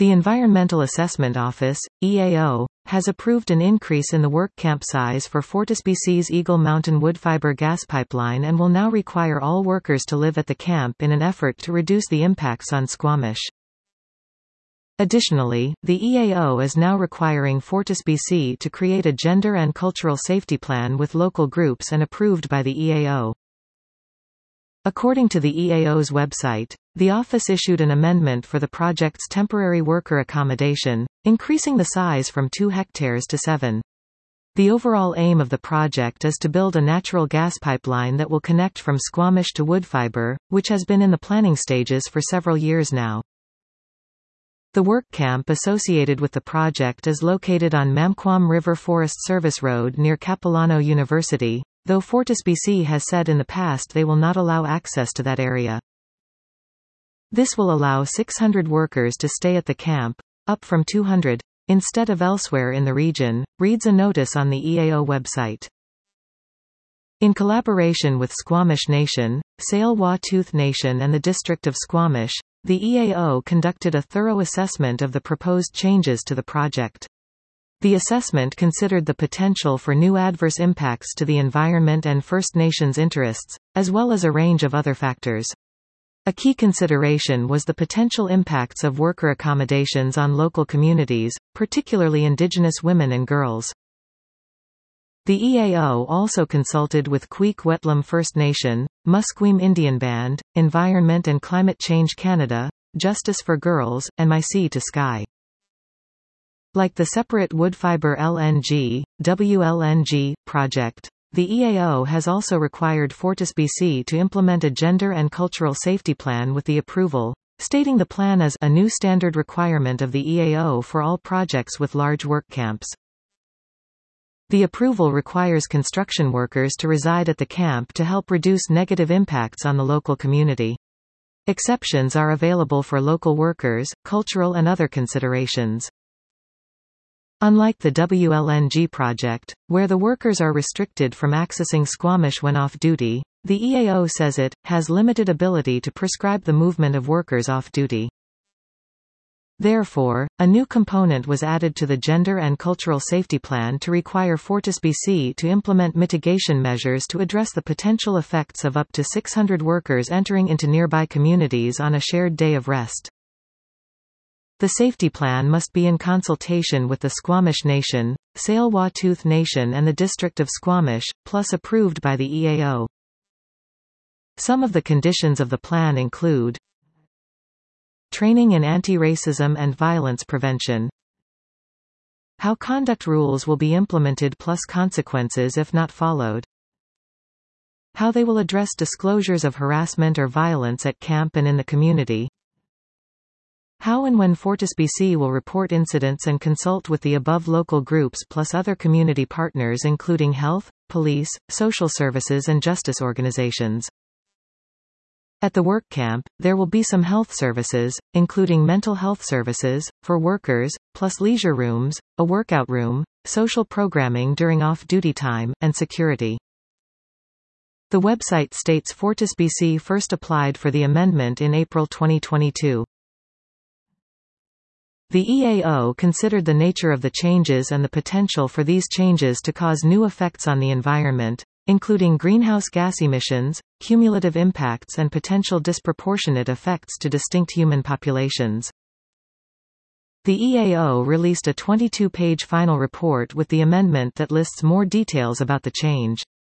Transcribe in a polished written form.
The Environmental Assessment Office, EAO, has approved an increase in the work camp size for FortisBC's Eagle Mountain Woodfibre gas pipeline and will now require all workers to live at the camp in an effort to reduce the impacts on Squamish. Additionally, the EAO is now requiring FortisBC to create a gender and cultural safety plan with local groups and approved by the EAO. According to the EAO's website, the office issued an amendment for the project's temporary worker accommodation, increasing the size from 2 hectares to 7. The overall aim of the project is to build a natural gas pipeline that will connect from Squamish to Woodfibre, which has been in the planning stages for several years now. The work camp associated with the project is located on Mamquam River Forest Service Road near Capilano University, though FortisBC has said in the past they will not allow access to that area. This will allow 600 workers to stay at the camp, up from 200, instead of elsewhere in the region, reads a notice on the EAO website. In collaboration with Squamish Nation, Tsleil-Waututh Nation and the District of Squamish, the EAO conducted a thorough assessment of the proposed changes to the project. The assessment considered the potential for new adverse impacts to the environment and First Nations interests, as well as a range of other factors. A key consideration was the potential impacts of worker accommodations on local communities, particularly Indigenous women and girls. The EAO also consulted with Queek-Wet'lam First Nation, Musqueam Indian Band, Environment and Climate Change Canada, Justice for Girls, and My Sea to Sky. Like the separate Woodfibre LNG, WLNG, project, the EAO has also required FortisBC to implement a gender and cultural safety plan with the approval, stating the plan as a new standard requirement of the EAO for all projects with large work camps. The approval requires construction workers to reside at the camp to help reduce negative impacts on the local community. Exceptions are available for local workers, cultural and other considerations. Unlike the WLNG project, where the workers are restricted from accessing Squamish when off-duty, the EAO says it has limited ability to prescribe the movement of workers off-duty. Therefore, a new component was added to the Gender and Cultural Safety Plan to require FortisBC to implement mitigation measures to address the potential effects of up to 600 workers entering into nearby communities on a shared day of rest. The safety plan must be in consultation with the Squamish Nation, Tsleil-Waututh Nation and the District of Squamish, plus approved by the EAO. Some of the conditions of the plan include training in anti-racism and violence prevention, how conduct rules will be implemented plus consequences if not followed, how they will address disclosures of harassment or violence at camp and in the community, how and when FortisBC will report incidents and consult with the above local groups plus other community partners including health, police, social services and justice organizations. At the work camp, there will be some health services, including mental health services, for workers, plus leisure rooms, a workout room, social programming during off-duty time, and security. The website states FortisBC first applied for the amendment in April 2022. The EAO considered the nature of the changes and the potential for these changes to cause new effects on the environment, including greenhouse gas emissions, cumulative impacts and potential disproportionate effects to distinct human populations. The EAO released a 22-page final report with the amendment that lists more details about the change.